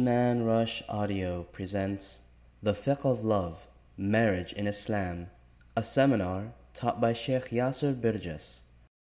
Iman Rush Audio presents The Fiqh of Love, Marriage in Islam, a seminar taught by Sheikh Yasir Birjas.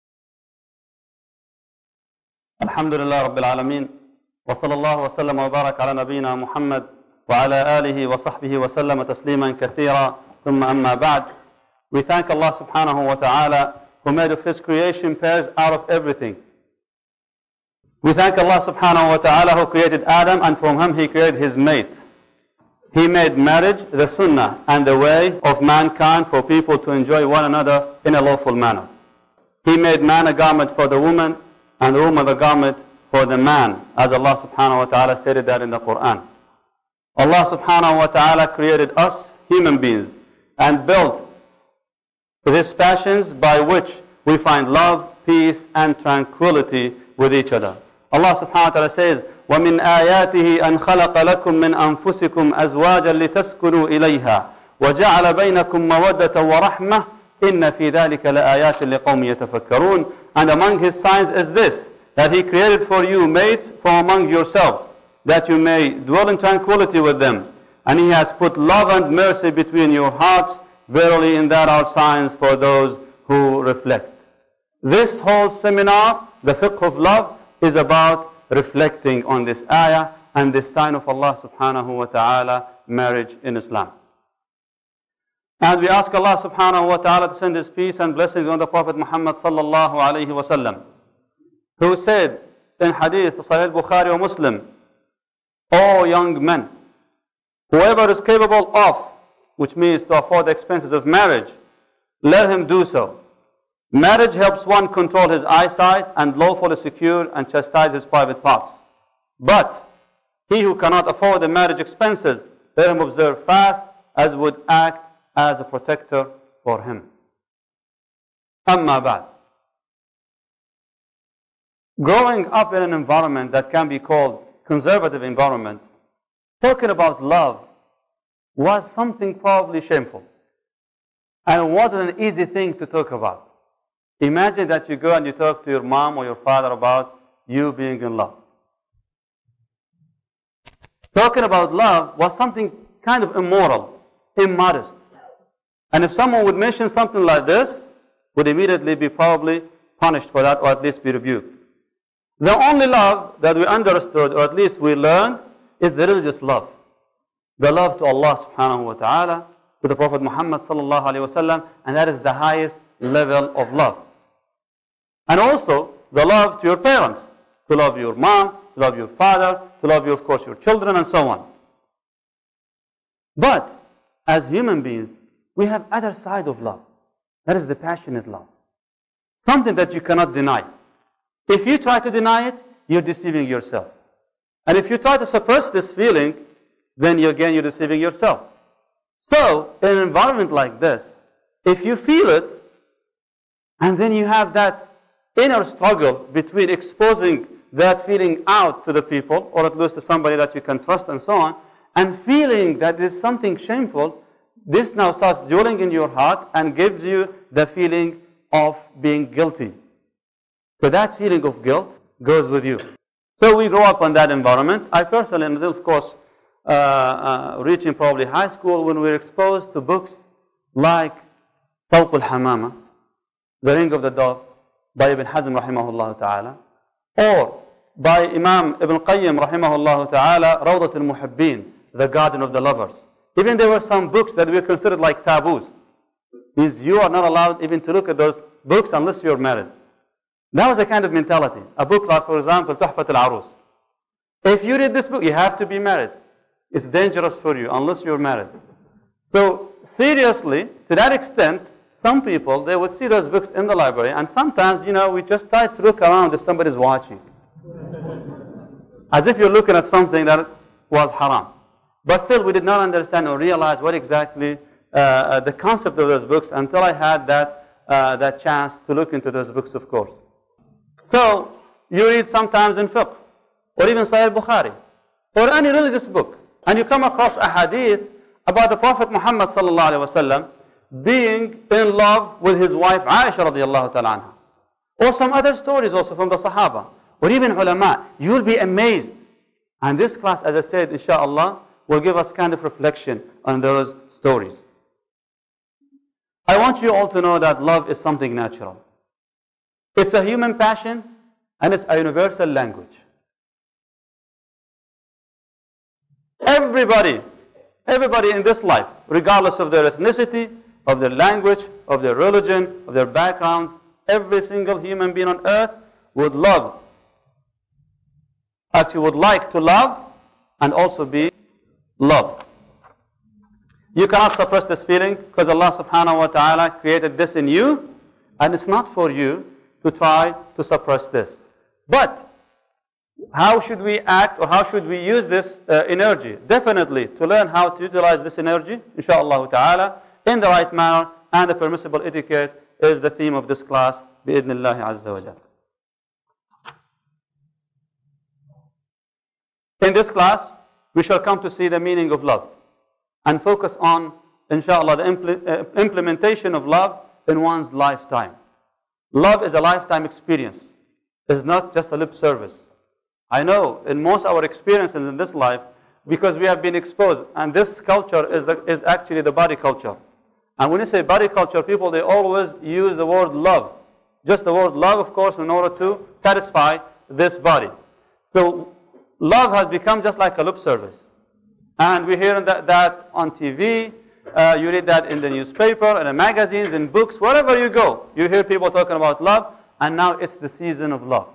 Alhamdulillah Rabbil Alameen, wa sallallahu wa sallam wa barak ala nabiyyina Muhammad wa ala alihi wa sahbihi wa sallam tasliman kathira, thumma amma ba'd. We thank Allah subhanahu wa ta'ala who made of His creation pairs out of everything. We thank Allah subhanahu wa ta'ala who created Adam, and from him He created his mate. He made marriage the sunnah and the way of mankind for people to enjoy one another in a lawful manner. He made man a garment for the woman and the woman a garment for the man, as Allah subhanahu wa ta'ala stated that in the Quran. Allah subhanahu wa ta'ala created us, human beings, and built His passions by which we find love, peace, and tranquility with each other. Allah subhanahu wa ta'ala says, وَمِنْ آيَاتِهِ أَنْ خَلَقَ لَكُم مِّنْ أَنفُسِكُمْ أَزْوَاجًا لِتَسْكُنُوا إِلَيْهَا وَجَعَلَ بَيْنَكُم مَّوَدَّةً وَرَحْمَةً إِنَّ فِي ذَلِكَ لَآيَاتٍ لِقَوْمٍ يَتَفَكَّرُونَ. And among His signs is this, that He created for you mates from among yourselves, that you may dwell in tranquility with them. And He has put love and mercy between your hearts. Verily in that are signs for those who reflect. This whole seminar, the fiqh of love, is about reflecting on this ayah and this sign of Allah subhanahu wa ta'ala, marriage in Islam. And we ask Allah subhanahu wa ta'ala to send His peace and blessings on the Prophet Muhammad sallallahu alayhi wa sallam, who said in hadith, Sahih Bukhari or Muslim, "O young men, whoever is capable of," which means to afford the expenses of marriage, "let him do so. Marriage helps one control his eyesight and lawfully secure and chastise his private parts. But he who cannot afford the marriage expenses, let him observe fast, as would act as a protector for him." Amma ba'd. Growing up in an environment that can be called conservative environment, talking about love was something probably shameful. And it wasn't an easy thing to talk about. Imagine that you go and you talk to your mom or your father about you being in love. Talking about love was something kind of immoral, immodest. And if someone would mention something like this, would immediately be probably punished for that, or at least be rebuked. The only love that we understood, or at least we learned, is the religious love. The love to Allah subhanahu wa ta'ala, to the Prophet Muhammad sallallahu alayhi wa sallam, and that is the highest level of love. And also the love to your parents, to love your mom, to love your father, to love you, of course, your children, and so on. But as human beings, we have other side of love. That is the passionate love. Something that you cannot deny. If you try to deny it, you're deceiving yourself. And if you try to suppress this feeling, then you're deceiving yourself. So, in an environment like this, if you feel it, and then you have that inner struggle between exposing that feeling out to the people, or at least to somebody that you can trust and so on, and feeling that it is something shameful, this now starts dwelling in your heart and gives you the feeling of being guilty. So that feeling of guilt goes with you. So we grow up in that environment. I personally, and of course, reaching probably high school, when we were exposed to books like Tawq al-Hamama, The Ring of the Dove, by Ibn Hazm rahimahullah ta'ala, or by Imam Ibn Qayyim rahimahullah ta'ala, Rawdat al-Muhibbin, The Garden of the Lovers. Even there were some books that were considered like taboos. Means you are not allowed even to look at those books unless you're married. That was a kind of mentality. A book like, for example, Tuhfat al-Arus. If you read this book, you have to be married. It's dangerous for you unless you're married. So seriously, to that extent, some people, they would see those books in the library, and sometimes, we just try to look around if somebody's watching. As if you're looking at something that was haram. But still, we did not understand or realize what exactly the concept of those books until I had that chance to look into those books, of course. So, you read sometimes in fiqh, or even Sahih Bukhari, or any religious book, and you come across a hadith about the Prophet Muhammad sallallahu alaihi wasallam being in love with his wife Aisha radiallahu ta'ala anha, or some other stories also from the Sahaba, or even ulama. You will be amazed And this class, as I said, inshallah, will give us kind of reflection on those stories. I want you all to know that love is something natural. It's a human passion and it's a universal language. Everybody in this life, regardless of their ethnicity, of their language, of their religion, of their backgrounds, every single human being on earth would love, actually would like to love and also be loved. You cannot suppress this feeling because Allah subhanahu wa ta'ala created this in you, and it's not for you to try to suppress this. But how should we act, or how should we use this energy? Definitely to learn how to utilize this energy, inshaAllah ta'ala, in the right manner and the permissible etiquette is the theme of this class, bi'idhnillahi azza wa jalla. In this class, we shall come to see the meaning of love and focus on, inshallah, the implementation of love in one's lifetime. Love is a lifetime experience. It's not just a lip service. I know in most of our experiences in this life, because we have been exposed, and this culture is actually the body culture. And when you say body culture, people, they always use the word love. Just the word love, of course, in order to satisfy this body. So love has become just like a lip service. And we hear that on TV, you read that in the newspaper, in the magazines, in books, wherever you go. You hear people talking about love, and now it's the season of love.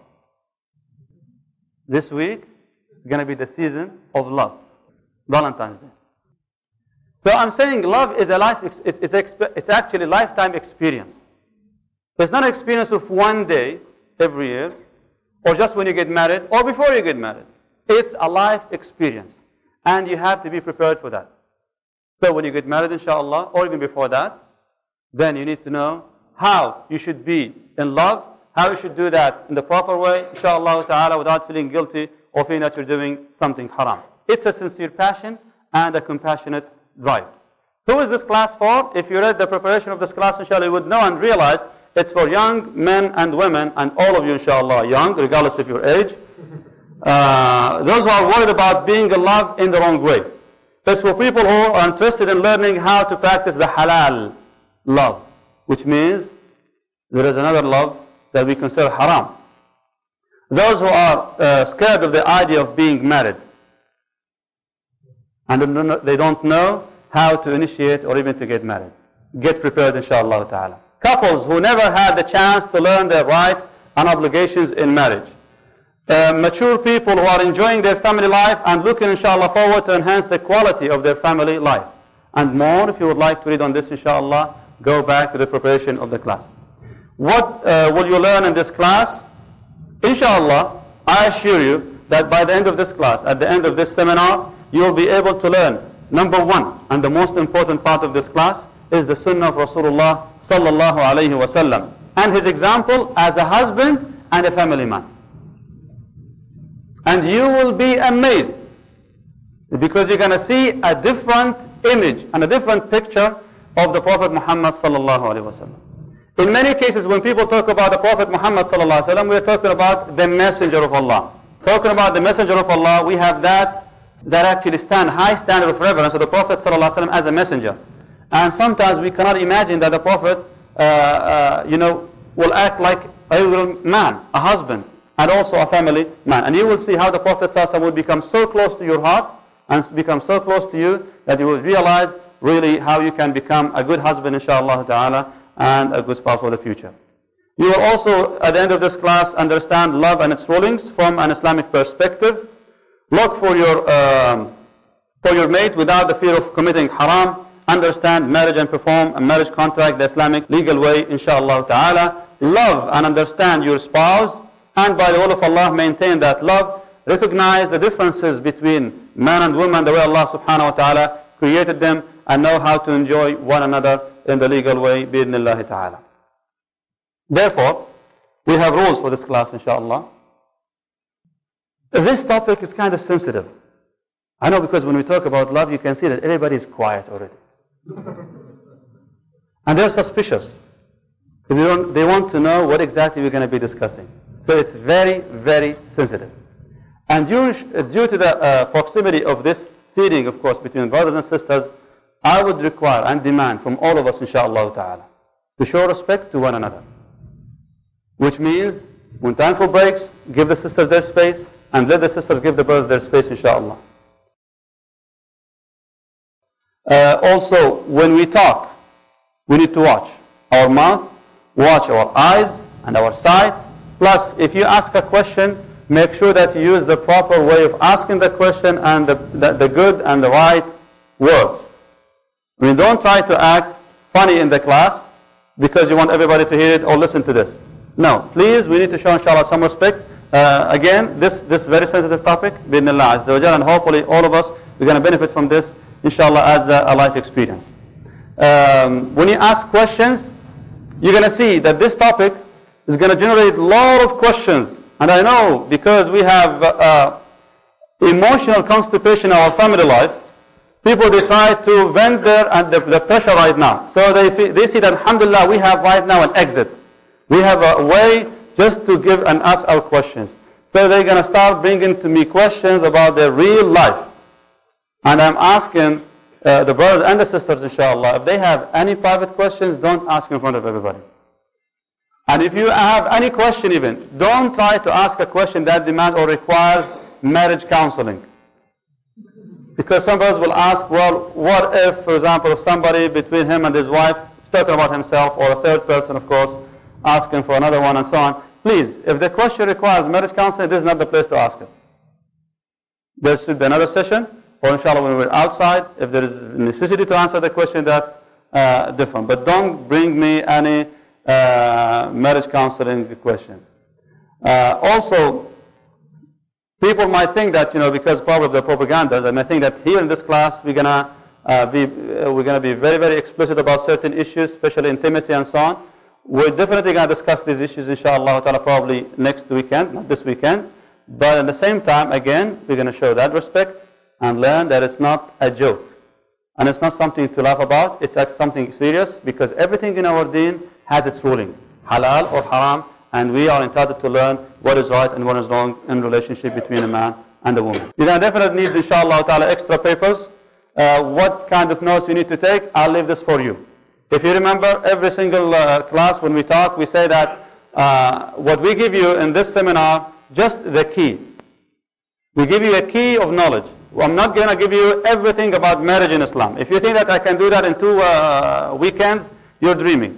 This week is going to be the season of love, Valentine's Day. So I'm saying love is it's actually a lifetime experience. It's not an experience of one day every year, or just when you get married, or before you get married. It's a life experience. And you have to be prepared for that. So when you get married, inshallah, or even before that, then you need to know how you should be in love, how you should do that in the proper way, inshallah ta'ala, without feeling guilty or feeling that you're doing something haram. It's a sincere passion and a compassionate drive. Who is this class for? If you read the preparation of this class, inshallah, you would know and realize it's for young men and women, and all of you, inshallah, young, regardless of your age. Those who are worried about being in love in the wrong way. It's for people who are interested in learning how to practice the halal love, which means there is another love that we consider haram. Those who are scared of the idea of being married and they don't know how to initiate or even to get married. Get prepared, inshallah ta'ala. Couples who never had the chance to learn their rights and obligations in marriage. Mature people who are enjoying their family life and looking, inshallah, forward to enhance the quality of their family life. And more, if you would like to read on this, inshallah, go back to the preparation of the class. What will you learn in this class? Inshallah, I assure you that by the end of this class, at the end of this seminar, you will be able to learn, number one, and the most important part of this class, is the sunnah of Rasulullah sallallahu alayhi wa sallam, and his example as a husband and a family man. And you will be amazed because you're going to see a different image and a different picture of the Prophet Muhammad sallallahu alaihi wasallam. In many cases, when people talk about the Prophet Muhammad sallallahu alaihi wasallam, we're talking about the Messenger of Allah. Talking about the Messenger of Allah, we have that actually stand high standard of reverence of the Prophet sallallahu alaihi wasallam as a messenger. And sometimes we cannot imagine that the Prophet, will act like a real man, a husband, and also a family man. And you will see how the Prophet ﷺ will become so close to your heart and become so close to you that you will realize really how you can become a good husband, inshallah ta'ala, and a good spouse for the future. You will also, at the end of this class, understand love and its rulings from an Islamic perspective. Look for your mate without the fear of committing haram. Understand marriage and perform a marriage contract the Islamic legal way, inshallah ta'ala. Love and understand your spouse, and by the will of Allah, maintain that love. Recognize the differences between man and woman, the way Allah subhanahu wa ta'ala created them, and know how to enjoy one another in the legal way, bi'idhnillahi ta'ala. Therefore, we have rules for this class, inshallah. This topic is kind of sensitive. I know, because when we talk about love, you can see that everybody is quiet already. And they're suspicious. They want to know what exactly we're going to be discussing. So it's very, very sensitive. And due to the proximity of this feeling, of course, between brothers and sisters, I would require and demand from all of us, inshaAllah ta'ala, to show respect to one another. Which means, when time for breaks, give the sisters their space, and let the sisters give the brothers their space, inshaAllah. Also, when we talk, we need to watch our mouth, watch our eyes and our sight. Plus, if you ask a question, make sure that you use the proper way of asking the question and the good and the right words. I mean, don't try to act funny in the class because you want everybody to hear it or listen to this. No, please, we need to show, inshallah, some respect. Again, this very sensitive topic, bi'idhnillah azza wa jalla, and hopefully all of us, we're going to benefit from this, inshallah, as a life experience. When you ask questions, you're going to see that this topic is going to generate a lot of questions. And I know because we have emotional constipation in our family life, people, they try to vent the pressure right now. So they see that, alhamdulillah, we have right now an exit. We have a way just to give and ask our questions. So they're going to start bringing to me questions about their real life. And I'm asking the brothers and the sisters, inshallah, if they have any private questions, don't ask in front of everybody. And if you have any question even, don't try to ask a question that demands or requires marriage counseling. Because some brothers will ask, well, what if, for example, if somebody between him and his wife is talking about himself, or a third person, of course, asking for another one and so on. Please, if the question requires marriage counseling, this is not the place to ask it. There should be another session, or inshallah when we're outside, if there is necessity to answer the question, that's different. But don't bring me any marriage counseling questions. Also, people might think that, because probably of the propaganda, they may think that here in this class we're gonna be very, very explicit about certain issues, especially intimacy and so on. We're definitely going to discuss these issues, inshallah ta'ala, probably next weekend, not this weekend. But at the same time, again, we're going to show that respect and learn that it's not a joke. And it's not something to laugh about. It's actually something serious, because everything in our deen has its ruling, halal or haram, and we are entitled to learn what is right and what is wrong in relationship between a man and a woman. You're going to definitely need, inshallah ta'ala, extra papers. What kind of notes you need to take, I'll leave this for you. If you remember, every single class when we talk, we say that what we give you in this seminar, just the key. We give you a key of knowledge. I'm not going to give you everything about marriage in Islam. If you think that I can do that in 2 weekends, you're dreaming.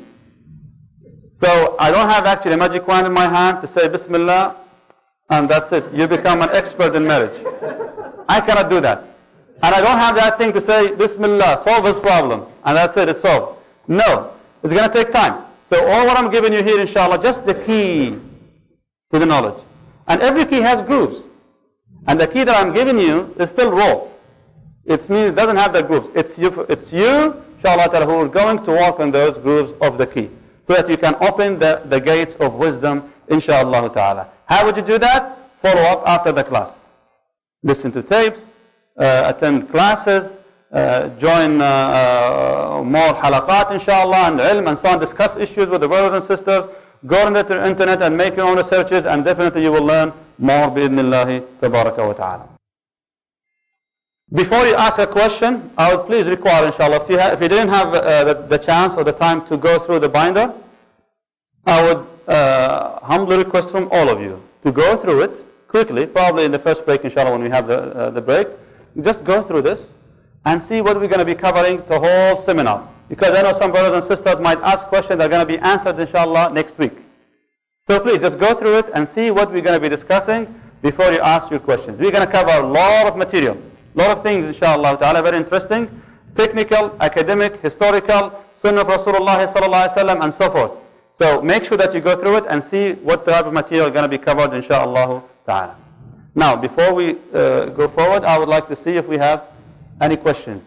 So I don't have actually a magic wand in my hand to say Bismillah, and that's it. You become an expert in marriage. I cannot do that. And I don't have that thing to say Bismillah, solve this problem, and that's it, it's solved. No, it's going to take time. So all what I'm giving you here, inshallah, just the key to the knowledge. And every key has grooves. And the key that I'm giving you is still raw. It means it doesn't have the grooves. It's you, inshallah, who are going to walk on those grooves of the key, so that you can open the gates of wisdom, inshallah ta'ala. How would you do that? Follow up after the class. Listen to tapes, attend classes, join more halaqat, inshallah, and ilm and so on, discuss issues with the brothers and sisters, go on the internet and make your own researches, and definitely you will learn more bi'idhnillahi tabaraka wa ta'ala. Before you ask a question, I would please require, inshallah, if you didn't have the chance or the time to go through the binder, I would humbly request from all of you to go through it quickly, probably in the first break, inshallah, when we have the break. Just go through this and see what we're going to be covering the whole seminar. Because I know some brothers and sisters might ask questions that are going to be answered, inshallah, next week. So please, just go through it and see what we're going to be discussing before you ask your questions. We're going to cover a lot of material, a lot of things, inshallah ta'ala, very interesting, technical, academic, historical, sunnah of Rasulullah sallallahu alaihi wasallam, and so forth. So make sure that you go through it and see what type of material is going to be covered, inshallah ta'ala. Now, before we go forward, I would like to see if we have any questions.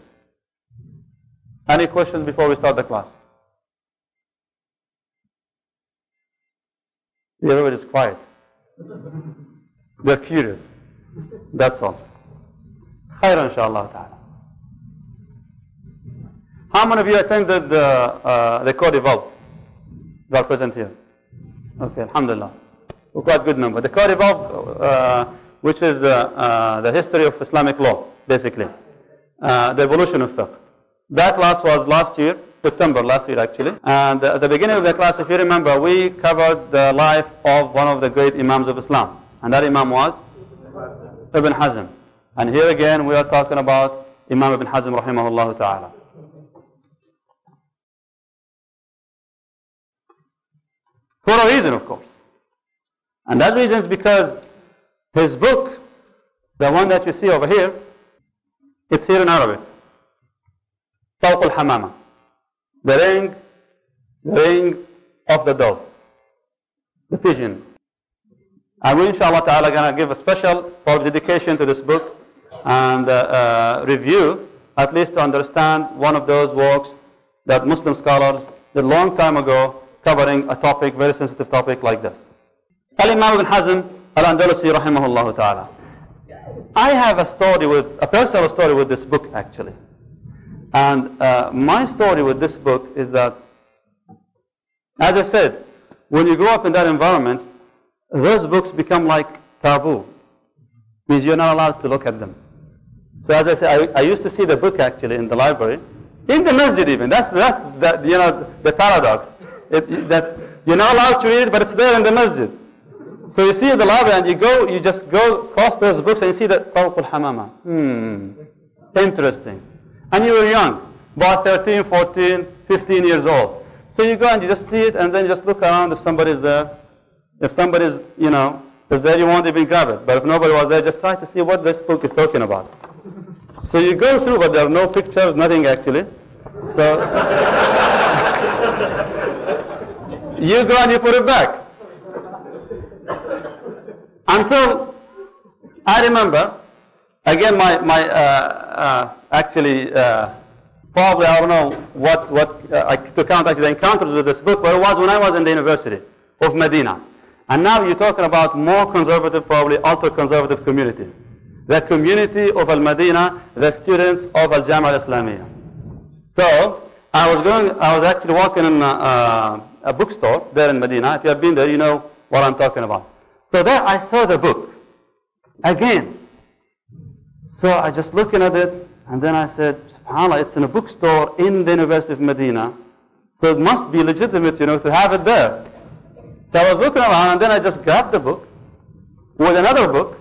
Any questions before we start the class? Everybody's quiet. They're curious. That's all. Khair, inshallah ta'ala. How many of you attended the co-developed? You are present here. Okay, alhamdulillah. Quite good number. The co-developed which is the history of Islamic law, basically. The evolution of fiqh. That class was last year, September last year actually. And at the beginning of the class, if you remember, we covered the life of one of the great Imams of Islam. And that Imam was Ibn Hazm. And here again, we are talking about Imam Ibn Hazm rahimahullah ta'ala. For a reason, of course. And that reason is because his book, the one that you see over here, it's here in Arabic. Tawq al-Hamama. The ring of the dove. The pigeon. And we inshallah ta'ala going to give a special dedication to this book and review, at least to understand one of those works that Muslim scholars did a long time ago, covering a topic, very sensitive topic like this. Al-Imam Ibn Hazm al-Andalusi rahimahullah ta'ala. I have a personal story with this book actually. And my story with this book is that, as I said, when you grow up in that environment, those books become like taboo. Means you're not allowed to look at them. So as I said, I used to see the book actually in the library, in the masjid even. That's the paradox. You're not allowed to read it, but it's there in the masjid. So you see the library and you just go across those books and you see that Tawq al-Hamama. Interesting. And you were young, about 13, 14, 15 years old. So you go and you just see it and then you just look around if somebody's there. If somebody's, is there, you won't even grab it. But if nobody was there, just try to see what this book is talking about. So you go through, but there are no pictures, nothing actually. So you go and you put it back. Until I remember, again, probably I don't know to count actually the encounters with this book, but it was when I was in the University of Medina. And now you're talking about more conservative, probably ultra-conservative community. The community of Al-Madina, the students of Al-Jami'ah Al-Islamiyah. So I was actually walking in a bookstore there in Medina. If you have been there, you know what I'm talking about. So there I saw the book again. So I just looking at it, and then I said, SubhanAllah, it's in a bookstore in the University of Medina, so it must be legitimate, to have it there. So I was looking around, and then I just grabbed the book with another book.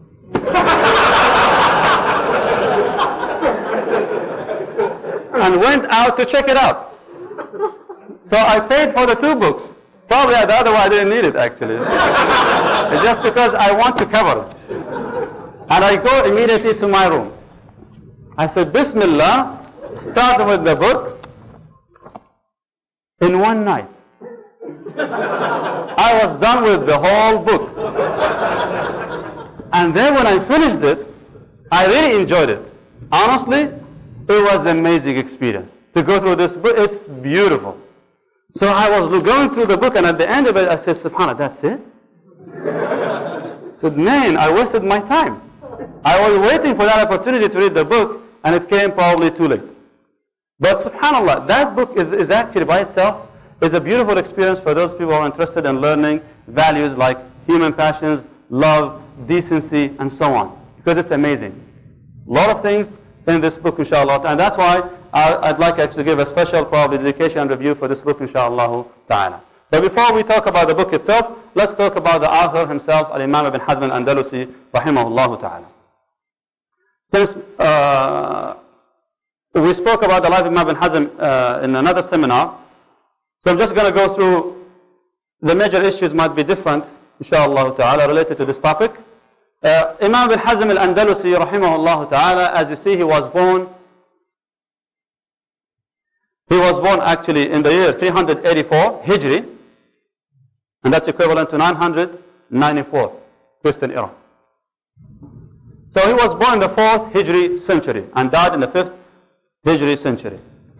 And went out to check it out. So I paid for the two books. Probably the other one I didn't need it actually. It's just because I want to cover it. And I go immediately to my room. I said, Bismillah, start with the book in one night. I was done with the whole book. And then when I finished it, I really enjoyed it. Honestly, it was an amazing experience to go through this book. It's beautiful. So I was going through the book, and at the end of it, I said, SubhanAllah, that's it? I said, man, I wasted my time. I was waiting for that opportunity to read the book, and it came probably too late. But SubhanAllah, that book is actually by itself is a beautiful experience for those people who are interested in learning values like human passions, love, decency, and so on. Because it's amazing. A lot of things in this book, inshallah. And that's why I'd like actually to give a special probably dedication and review for this book, inshallah ta'ala. But before we talk about the book itself, let's talk about the author himself, Al-Imam Ibn Hazm al-Andalusi, rahimahullah ta'ala. Since we spoke about the life of Imam Ibn Hazm in another seminar, so I'm just going to go through the major issues might be different, inshallah ta'ala, related to this topic. Imam Ibn Hazm al-Andalusi, rahimahullah ta'ala, as you see, he was born actually in the year 384 Hijri, and that's equivalent to 994 Christian era. So he was born in the 4th Hijri century and died in the 5th Hijri century.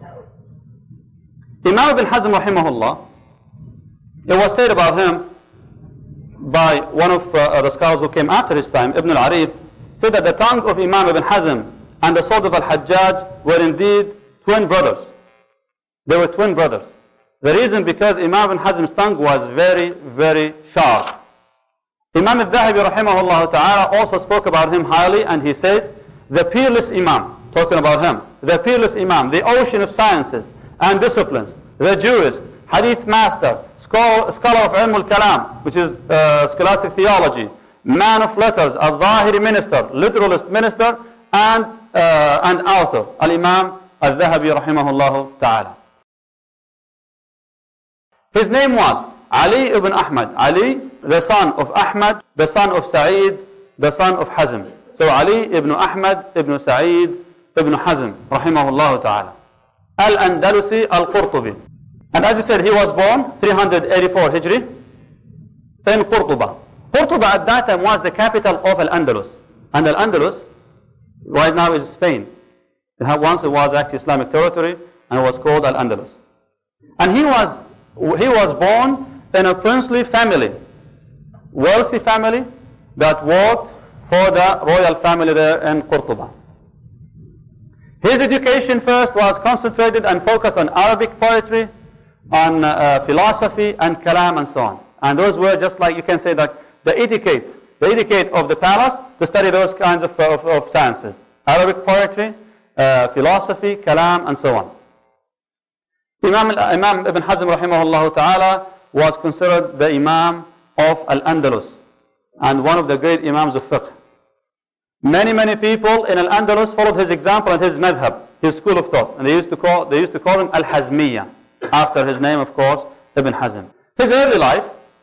Imam Ibn Hazm rahimahullah, it was said about him by one of the scholars who came after his time, Ibn al-Arif, said that the tongue of Imam Ibn Hazm and the sword of Al-Hajjaj were indeed twin brothers. They were twin brothers. The reason because Imam Ibn Hazm's tongue was very, very sharp. Imam al-Dhahabi rahimahullah ta'ala also spoke about him highly, and he said, the peerless Imam, talking about him, the peerless Imam, the ocean of sciences and disciplines, the jurist, hadith master, scholar of ilm al-kalam, which is scholastic theology, man of letters, al-Zahiri minister, literalist minister, and author, al-Imam al-Dhahabi rahimahullah ta'ala. His name was Ali ibn Ahmad. Ali, the son of Ahmad, the son of Sa'id, the son of Hazm. So Ali ibn Ahmad ibn Sa'id ibn Hazm, rahimahullah ta'ala. Al-Andalusi al-Qurtubi. And as we said, he was born 384 Hijri in Qurtuba. Qurtuba at that time was the capital of Al-Andalus. And Al-Andalus right now is Spain. Once it was actually Islamic territory, and it was called Al-Andalus. And he was born in a princely family, wealthy family that worked for the royal family there in Qurtuba. His education first was concentrated and focused on Arabic poetry, on philosophy and kalam and so on. And those were just like, you can say that the etiquette of the palace to study those kinds of sciences. Arabic poetry, philosophy, kalam and so on. Imam Ibn Hazm rahimahullah ta'ala was considered the Imam of Al-Andalus and one of the great Imams of fiqh. Many people in Al-Andalus followed his example and his madhab, his school of thought. And they used to call him Al-Hazmiyya, after his name, of course, Ibn Hazm. His early life,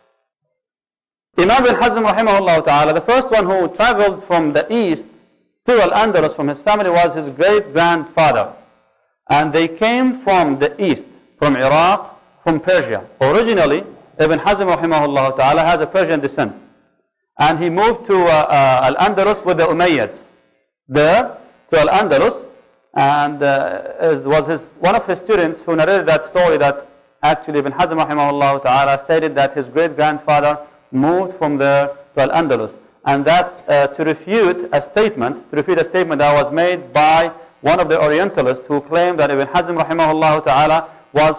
Imam Ibn Hazm rahimahullah ta'ala, the first one who traveled from the east to Al-Andalus from his family was his great-grandfather. And they came from the east, from Iraq, from Persia. Originally, Ibn Hazm rahimahullah ta'ala has a Persian descent. And he moved to Al-Andalus with the Umayyads. There, to Al-Andalus, and was one of his students who narrated that story that actually Ibn Hazm rahimahullah ta'ala stated that his great-grandfather moved from there to Al-Andalus. And that's to refute a statement that was made by one of the Orientalists who claimed that Ibn Hazm rahimahullah ta'ala was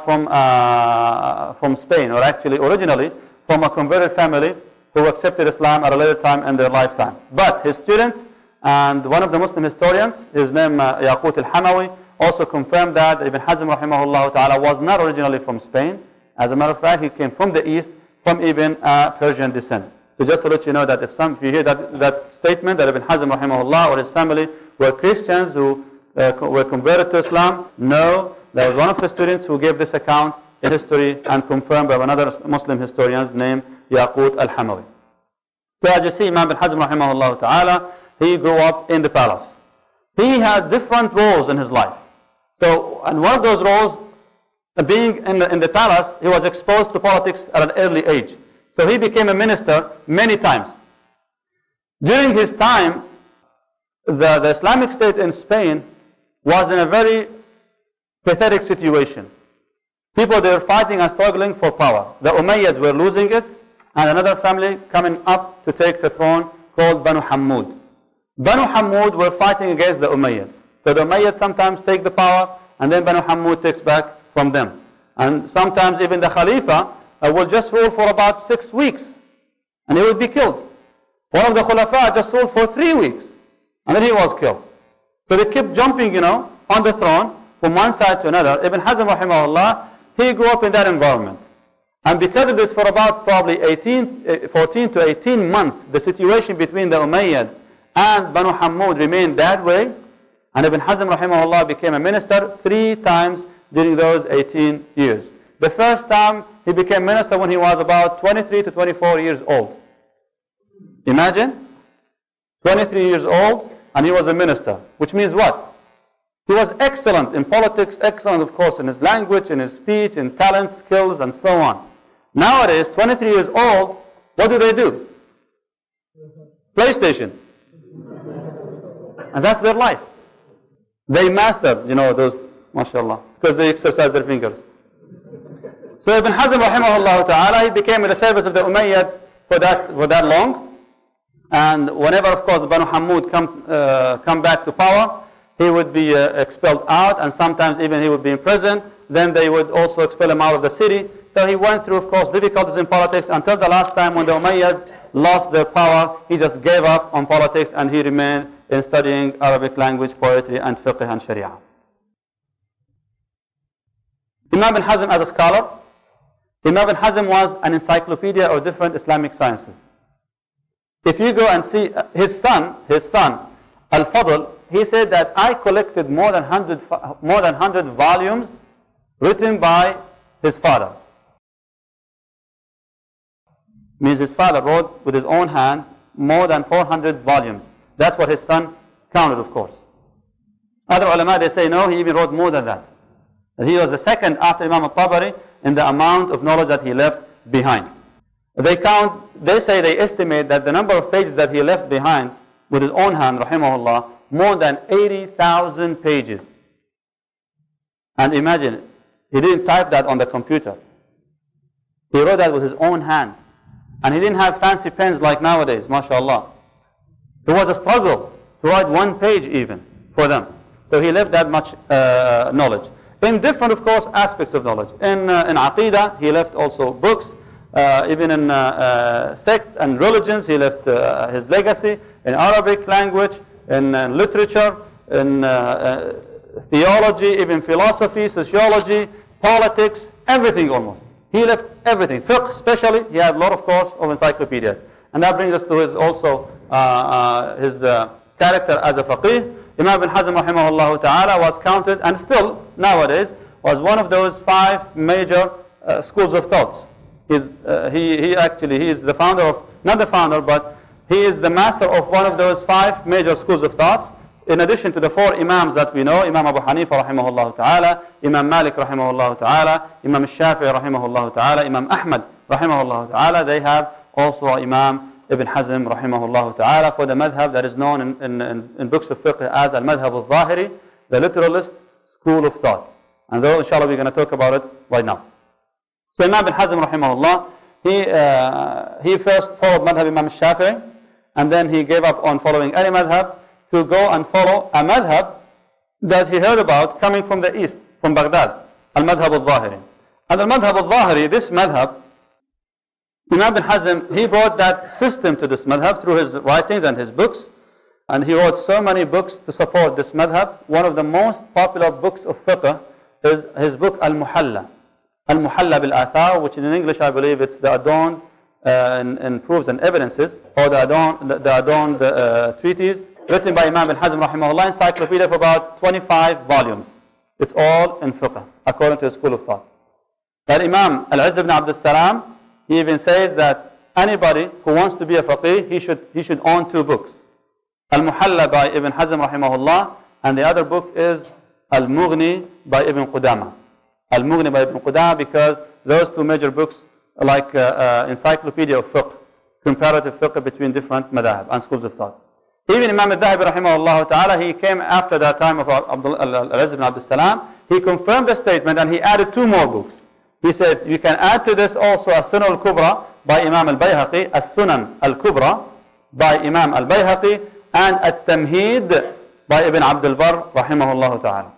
from Spain, or actually originally from a converted family who accepted Islam at a later time in their lifetime. But his student and one of the Muslim historians, his name Yaqut al-Hamawi, also confirmed that Ibn Hazm rahimahullah ta'ala was not originally from Spain. As a matter of fact, he came from the east, from even Persian descent. So just to let you know that if you hear that statement that Ibn Hazm rahimahullah or his family were Christians who were converted to Islam, no, there was one of the students who gave this account in history and confirmed by another Muslim historian named Yaqut al-Hamawi. So as you see, Imam Ibn Hazm rahimahullah ta'ala, he grew up in the palace. He had different roles in his life. So, and one of those roles, being in the palace, he was exposed to politics at an early age. So he became a minister many times. During his time, the Islamic State in Spain was in a very pathetic situation. People, they were fighting and struggling for power. The Umayyads were losing it, and another family coming up to take the throne called Banu Hammud. Banu Hammud were fighting against the Umayyads. So the Umayyads sometimes take the power, and then Banu Hammud takes back from them. And sometimes even the Khalifa will just rule for about 6 weeks, and he would be killed. One of the Khulafa just ruled for 3 weeks, and then he was killed. So they kept jumping, on the throne from one side to another. Ibn Hazm rahimahullah, he grew up in that environment. And because of this, for about probably 14 to 18 months, the situation between the Umayyads and Banu Hammud remained that way. And Ibn Hazm rahimahullah became a minister 3 times during those 18 years. The first time he became minister when he was about 23 to 24 years old. Imagine, 23 years old, and he was a minister, which means what? He was excellent in politics, excellent, of course, in his language, in his speech, in talent, skills, and so on. Nowadays, 23 years old, what do? PlayStation. And that's their life. They mastered, those, mashallah, because they exercise their fingers. So Ibn Hazm rahimahullah ta'ala, he became in the service of the Umayyads for that long. And whenever, of course, the Banu Hammud come back to power, he would be expelled out, and sometimes even he would be imprisoned. Then they would also expel him out of the city. So he went through, of course, difficulties in politics until the last time when the Umayyads lost their power, he just gave up on politics and he remained in studying Arabic language, poetry, and fiqh and sharia. Imam bin Hazm as a scholar, Imam bin Hazm was an encyclopedia of different Islamic sciences. If you go and see his son, Al-Fadl, he said that I collected more than 100 volumes written by his father. Means his father wrote with his own hand more than 400 volumes. That's what his son counted, of course. Other ulama, they say no, he even wrote more than that. That he was the second after Imam al-Tabari in the amount of knowledge that he left behind. They estimate that the number of pages that he left behind with his own hand, rahimahullah, more than 80,000 pages. And imagine, he didn't type that on the computer. He wrote that with his own hand. And he didn't have fancy pens like nowadays, mashallah. It was a struggle to write one page even for them. So he left that much knowledge. In different, of course, aspects of knowledge. In Aqidah, he left also books. Even in sects and religions, he left his legacy. In Arabic language, in literature, in theology, even philosophy, sociology, politics, everything almost. He left everything. Fiqh especially, he had a lot, of course, of encyclopedias. And that brings us to his character as a faqih. Imam bin Hazm rahimahullah ta'ala was counted, and still nowadays, was one of those 5 major schools of thoughts. He is the founder of, not the founder, but he is the master of one of those 5 major schools of thoughts. In addition to the 4 imams that we know, Imam Abu Hanifa rahimahullah ta'ala, Imam Malik rahimahullah ta'ala, Imam Shafi'i rahimahullah ta'ala, Imam Ahmad rahimahullah ta'ala, they have also Imam Ibn Hazm rahimahullah ta'ala for the madhab that is known in books of fiqh as Al-Madhab al-Zahiri, the literalist school of thought. And though inshallah we're going to talk about it right now. So Imam Ibn Hazm rahimahullah, he first followed madhab Imam Shafi'i, and then he gave up on following any madhab to go and follow a madhab that he heard about coming from the east, from Baghdad, Al-Madhab al-Zahiri. And Al-Madhab al-Zahiri, this madhab, Imam bin Hazm, he brought that system to this madhab through his writings and his books. And he wrote so many books to support this madhab. One of the most popular books of fiqh is his book Al-Muhalla. Al-Muhalla bil-Athar, which in English I believe it's the adorned in proofs and evidences, or the adorned treatise, written by Imam bin Hazm rahimahullah, encyclopedia of about 25 volumes. It's all in fiqh, according to the school of thought. That Imam Al-Izz ibn Abdul Salam, he even says that anybody who wants to be a faqih, he should own 2 books. Al-Muhalla by Ibn Hazm rahimahullah, and the other book is Al-Mughni by Ibn Qudama. Al-Mughni by Ibn Qudama, because those 2 major books are like encyclopedia of fiqh, comparative fiqh between different madhab and schools of thought. Even Imam al-Dhahabi rahimahullah ta'ala, he came after that time of Al-Izz ibn Abdul Salam, he confirmed the statement and he added 2 more books. He said, you can add to this also As-Sunan al-Kubra by Imam al-Bayhaqi, As-Sunan al-Kubra by Imam al-Bayhaqi, and At-Tamheed by Ibn Abdul Barr rahimahullah ta'ala.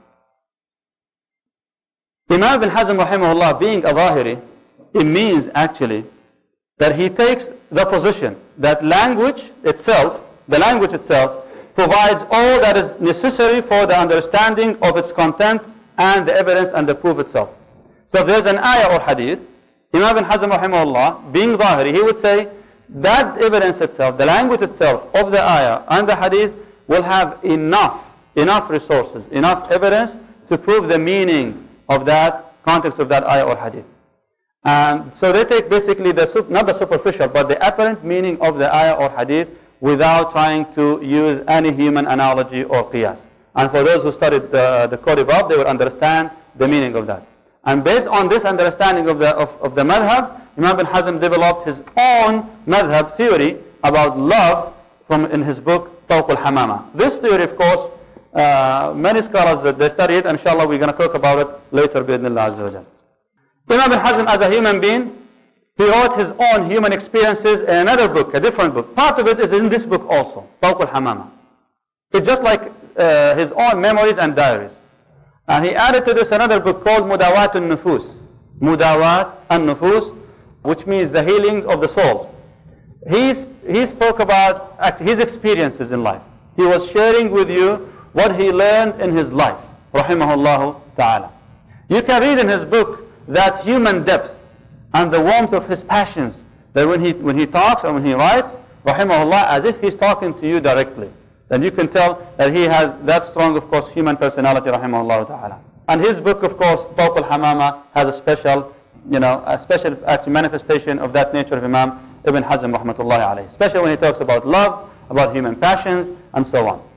Imam bin Hazm rahimahullah, being a Zahiri, it means actually that he takes the position that the language itself provides all that is necessary for the understanding of its content and the evidence and the proof itself. So if there's an ayah or hadith, Imam bin Hazm rahimahullah, being Zahiri, he would say that evidence itself, the language itself of the ayah and the hadith will have enough resources, enough evidence to prove the meaning of that context of that ayah or hadith. And so they take basically not the superficial, but the apparent meaning of the ayah or hadith without trying to use any human analogy or qiyas. And for those who studied the code above, they will understand the meaning of that. And based on this understanding of the madhab, Imam bin Hazm developed his own madhab theory about love in his book Tawq al-Hamama. This theory, of course, many scholars that they study it, and inshallah we're going to talk about it later bi'idhnillah azza wa jal. Imam bin Hazm, as a human being, he wrote his own human experiences in another book, a different book. Part of it is in this book also, Tawq al-Hamama. It's just like his own memories and diaries. And he added to this another book called Mudawat al-Nufus. Mudawat al-Nufus, which means the healings of the souls. he spoke about his experiences in life. He was sharing with you what he learned in his life, rahimahullah ta'ala. You can read in his book that human depth and the warmth of his passions, that when he talks and when he writes, rahimahullah, as if he's talking to you directly. Then you can tell that he has that strong, of course, human personality, rahimahullah ta'ala. And his book, of course, Tawq al-Hamama, has a special actually manifestation of that nature of Imam Ibn Hazm, rahmatullahi alayhi. Especially when he talks about love, about human passions, and so on.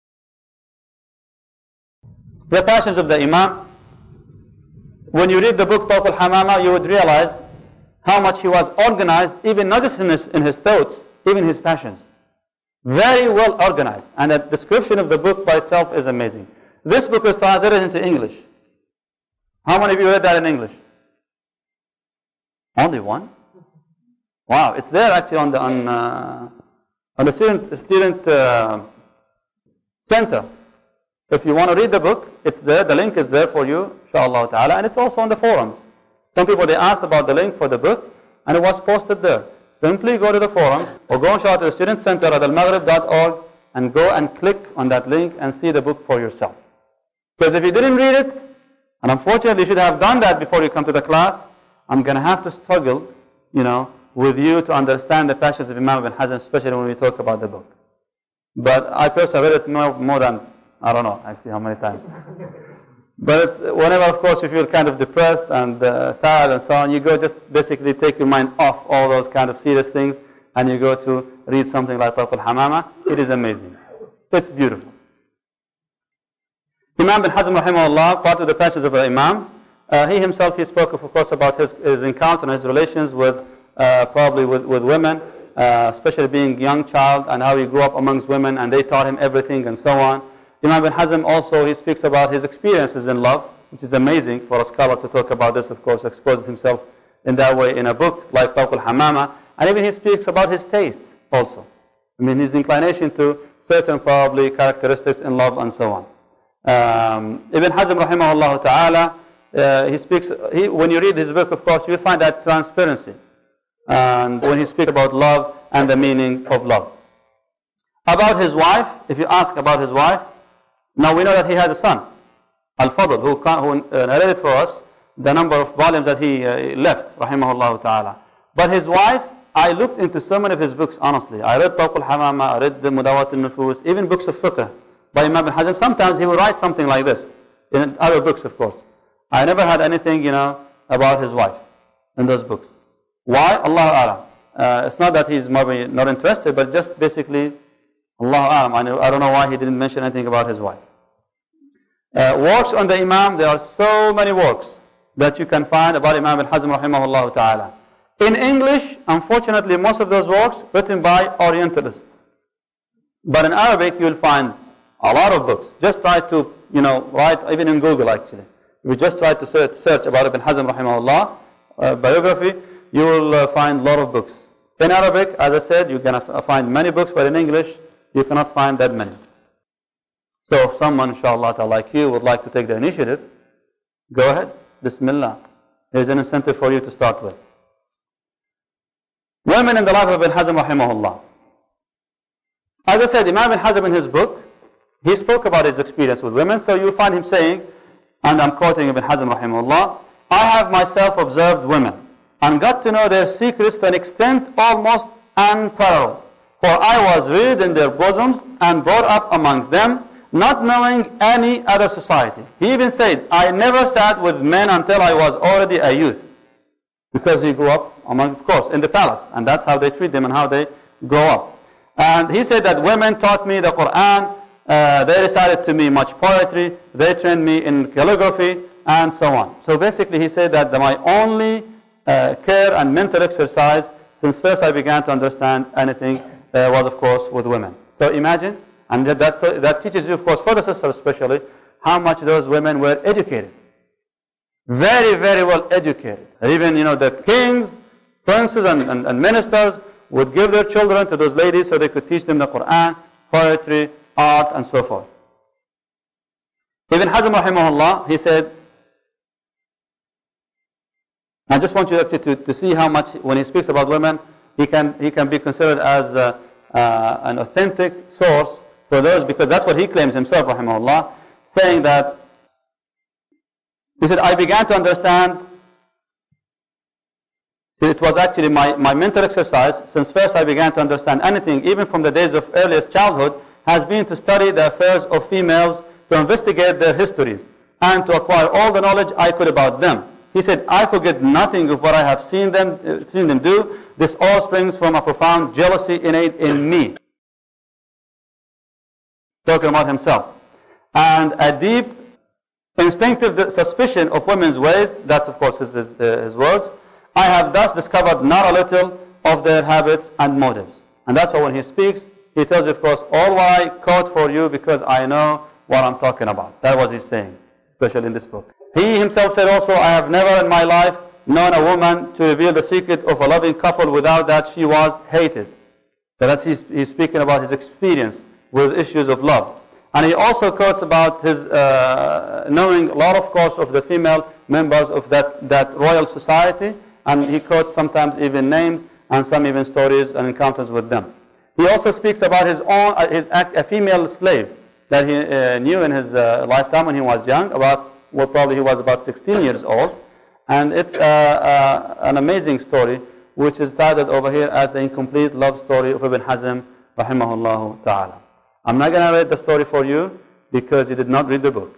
The passions of the Imam, when you read the book Tawq al-Hamama, you would realize how much he was organized, even not just in his thoughts, even his passions. Very well organized. And the description of the book by itself is amazing. This book is translated into English. How many of you read that in English? Only one? Wow, it's there actually on the student center. If you want to read the book, it's there. The link is there for you, inshallah ta'ala, and it's also on the forums. Some people, they asked about the link for the book, and it was posted there. Simply go to the forums, or go inshallah to the student center at almaghrib.org, and go and click on that link and see the book for yourself. Because if you didn't read it, and unfortunately you should have done that before you come to the class, I'm going to have to struggle, with you to understand the passions of Imam Ibn Hazm, especially when we talk about the book. But I personally read it more than, I don't know actually how many times. But it's, whenever, of course, you feel kind of depressed and tired and so on, you go just basically take your mind off all those kind of serious things, and you go to read something like Tawq al-Hamama. It is amazing. It's beautiful. Imam Ibn Hazm, rahimahullah, part of the passions of the Imam, he himself, he spoke, of course, about his encounter and his relations with, probably with women, especially being a young child, and how he grew up amongst women, and they taught him everything, and so on. Imam Ibn Hazm also, he speaks about his experiences in love, which is amazing for a scholar to talk about this, of course, exposes himself in that way in a book like Tawq al-Hamama, and even he speaks about his taste also. I mean, his inclination to certain probably characteristics in love and so on. Ibn Hazm, rahimahullah ta'ala, he speaks, when you read his book, of course, you'll find that transparency. And when he speaks about love and the meaning of love. About his wife, if you ask about his wife, now we know that he had a son, Al-Fadl, who narrated for us the number of volumes that he left, rahimahullah ta'ala. But his wife, I looked into so many of his books, honestly. I read Tawq al-Hamama, I read the Mudawat al-Nufus, even books of fiqh by Imam Ibn Hazm. Sometimes he would write something like this, in other books, of course. I never had anything, about his wife in those books. Why? Allahu A'lam. It's not that he's maybe not interested, but just basically, Allahu A'lam. I don't know why he didn't mention anything about his wife. Works on the Imam, there are so many works that you can find about Imam Ibn Hazm, rahimahullah ta'ala. In English, unfortunately, most of those works written by Orientalists. But in Arabic, you'll find a lot of books. Just try to, write, even in Google actually. If you just try to search about Ibn Hazm, rahimahullah, biography, you will find a lot of books. In Arabic, as I said, you're going to find many books, but in English, you cannot find that many. So if someone, inshallah, like you, would like to take the initiative, go ahead. Bismillah. Here's an incentive for you to start with. Women in the life of Ibn Hazm, rahimahullah. As I said, Imam Ibn Hazm in his book, he spoke about his experience with women, so you'll find him saying, and I'm quoting Ibn Hazm, rahimahullah, I have myself observed women, and got to know their secrets to an extent almost unparalleled. For I was reared in their bosoms and brought up among them, not knowing any other society. He even said, I never sat with men until I was already a youth. Because he grew up among, of course, in the palace. And that's how they treat them and how they grow up. And he said that women taught me the Quran, they recited to me much poetry, they trained me in calligraphy, and so on. So basically he said that my only care and mental exercise since first I began to understand anything was, of course, with women. So imagine, and that teaches you, of course, for the sisters especially, how much those women were educated. Very, very well educated. Even, the kings, princes, and ministers would give their children to those ladies so they could teach them the Quran, poetry, art, and so forth. Ibn Hazm, rahimahullah, he said, I just want you actually to see how much, when he speaks about women, he can be considered as an authentic source for those, because that's what he claims himself, rahimahullah, saying that, he said, I began to understand, it was actually my mental exercise, since first I began to understand anything, even from the days of earliest childhood, has been to study the affairs of females, to investigate their histories, and to acquire all the knowledge I could about them. He said, I forget nothing of what I have seen them do. This all springs from a profound jealousy innate in me. Talking about himself. And a deep instinctive suspicion of women's ways, that's of course his words. I have thus discovered not a little of their habits and motives. And that's why when he speaks, he tells you, of course, all what I quote for you because I know what I'm talking about. That's what he's saying, especially in this book. He himself said also, I have never in my life known a woman to reveal the secret of a loving couple without that she was hated. So that's he's speaking about his experience with issues of love. And he also quotes about his knowing a lot, of course, of the female members of that royal society. And he quotes sometimes even names and some even stories and encounters with them. He also speaks about his own, a female slave that he knew in his lifetime when he was young, probably he was about 16 years old. And it's an amazing story, which is titled over here as the incomplete love story of Ibn Hazm, rahimahullah ta'ala. I'm not going to read the story for you because you did not read the book.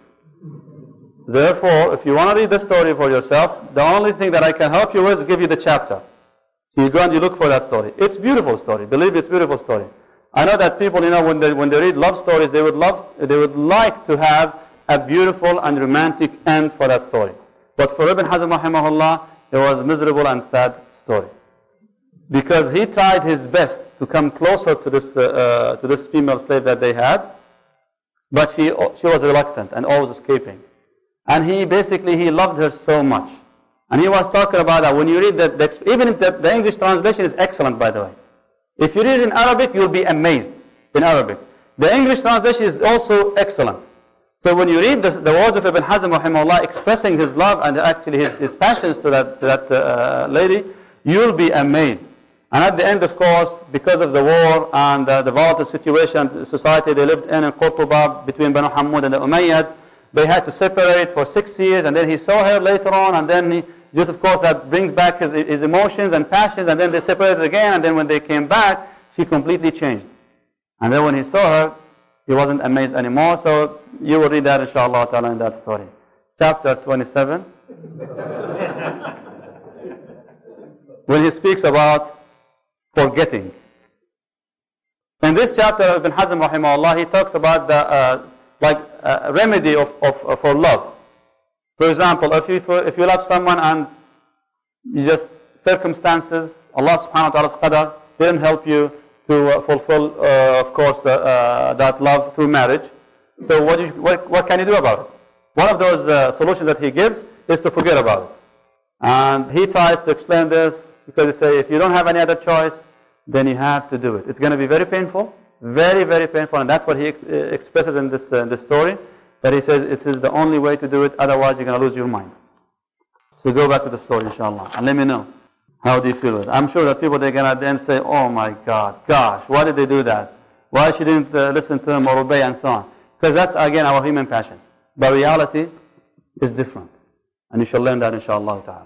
Therefore, if you want to read the story for yourself, the only thing that I can help you with is give you the chapter. So you go and you look for that story. It's a beautiful story. Believe it's a beautiful story. I know that people, when they read love stories, they would like to have a beautiful and romantic end for that story. But for Ibn Hazm rahimahullah, it was a miserable and sad story. Because he tried his best to come closer to this female slave that they had, but she was reluctant and always escaping. And he loved her so much. And he was talking about that when you read even if the English translation is excellent, by the way. If you read it in Arabic, you'll be amazed in Arabic. The English translation is also excellent. So when you read the words of Ibn Hazm rahimahullah expressing his love and actually his passions to that lady, you'll be amazed. And at the end, of course, because of the war and the volatile situation, the society they lived in Qurtuba between Banu Hammud and the Umayyads, they had to separate for 6 years, and then he saw her later on, and then just of course that brings back his emotions and passions, and then they separated again, and then when they came back, she completely changed. And then when he saw her, he wasn't amazed anymore. So you will read that inshallah ta'ala in that story. Chapter 27. When he speaks about forgetting. In this chapter, Ibn Hazm rahimahullah, he talks about the remedy for love. For example, if you love someone and you just circumstances, Allah subhanahu wa ta'ala's qadar didn't help you to fulfill, of course, that love through marriage. So what can you do about it? One of those solutions that he gives is to forget about it. And he tries to explain this because he says, if you don't have any other choice, then you have to do it. It's going to be very painful, very, very painful, and that's what he expresses in this story, that he says this is the only way to do it, otherwise you're going to lose your mind. So go back to the story, inshallah, and let me know. How do you feel with it? I'm sure that people, they're going to then say, oh my God, gosh, why did they do that? Why she didn't listen to him or obey and so on? Because that's, again, our human passion. But reality is different. And you shall learn that, inshallah ta'ala.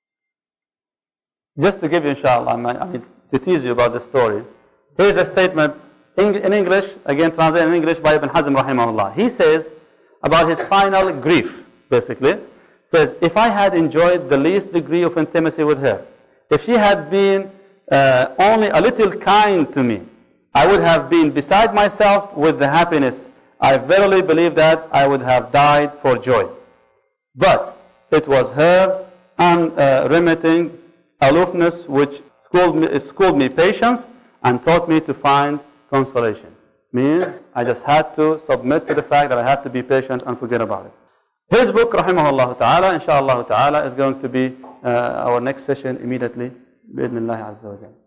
Just to give you, inshallah, to tease you about the story, here's a statement in English, again translated in English by Ibn Hazm rahimahullah. He says about his final grief, basically, says, if I had enjoyed the least degree of intimacy with her, if she had been only a little kind to me, I would have been beside myself with the happiness. I verily believe that I would have died for joy. But it was her unremitting aloofness which schooled me patience and taught me to find consolation. Means I just had to submit to the fact that I have to be patient and forget about it. His book, rahimahullah ta'ala, inshallah ta'ala, is going to be our next session immediately. Bi-idhnillahi azza wa jalla.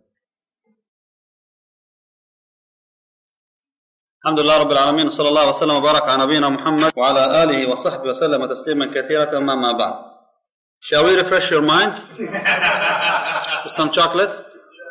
Alhamdulillah Rabbil Alameen, wa sallallahu wa sallam wa barak ala nabiyyina Muhammad wa ala alihi wa sahbihi wa sallam tasliman kathiratan amma ma ba'd. Shall we refresh your minds with some chocolate?